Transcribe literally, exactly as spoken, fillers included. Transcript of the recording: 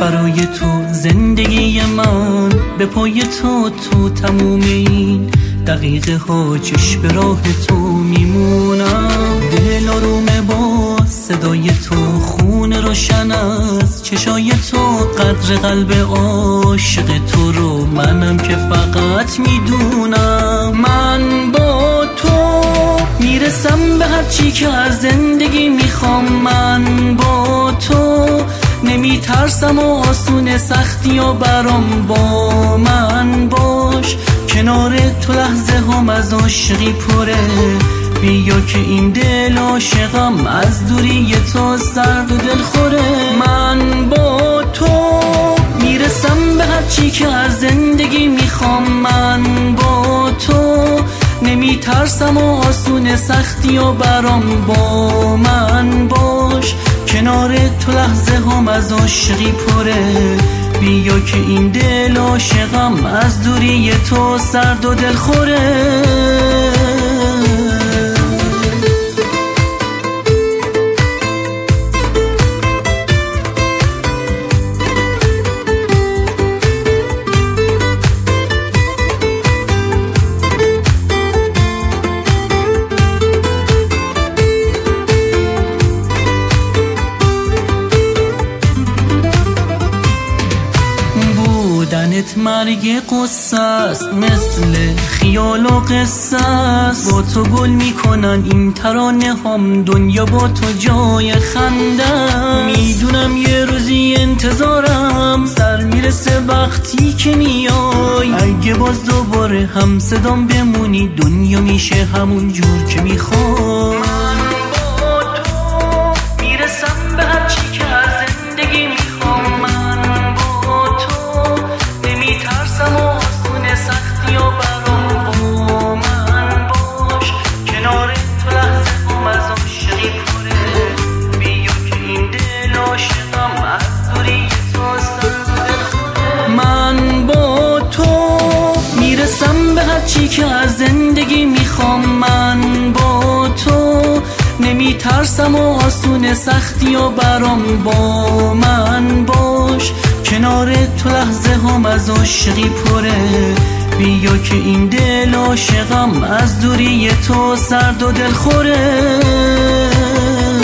برای تو زندگی من به پای تو تو تموم این دقیقه ها چشم به راه تو میمونم. دل آرومه با صدای تو، خون روشن از چشای تو، قدر قلب عاشق تو رو منم که فقط میدونم. من با تو میرسم به هر چی که از زندگی میخوام. من با تو نمیترسم و آسون سختی و برام با من باش. کنار تو لحظه هم از عاشقی پره، بیا که این دل عاشقم از دوری تو سرد و دل خوره. من با تو میرسم به هر چی که از زندگی میخوام. من با تو نمیترسم و آسون سختی و برام با من باش. کنار تو لحظه هم از عاشقی پره، بیا که این دل عاشقم از دوری تو سرد و دل خوره. بودنت مرگ قصه است، مثل خیال و قصه است. با تو گل میکنن این ترانه هم، دنیا با تو جای خنده. میدونم یه روزی انتظارم سر میرسه وقتی که میای. اگه باز دوباره هم صدام بمونی، دنیا میشه همون جور که میخوای. من با تو میرسم به هر چی که از زندگی میخوام. من با تو نمیترسم و آسون سختی و برام با من باش. کنار تو لحظه هم از عاشقی پره، بیا که این دل عاشقم از دوری تو سرد و دل خوره. من با تو میرسم به هر چی که از زندگی میخوام. من با تو نمیترسم و آسون سختی و برام با من باش. کنار تو لحظه هم از عاشقی پره، بیا که این دل عاشقم از دوری تو سرد و دل خوره.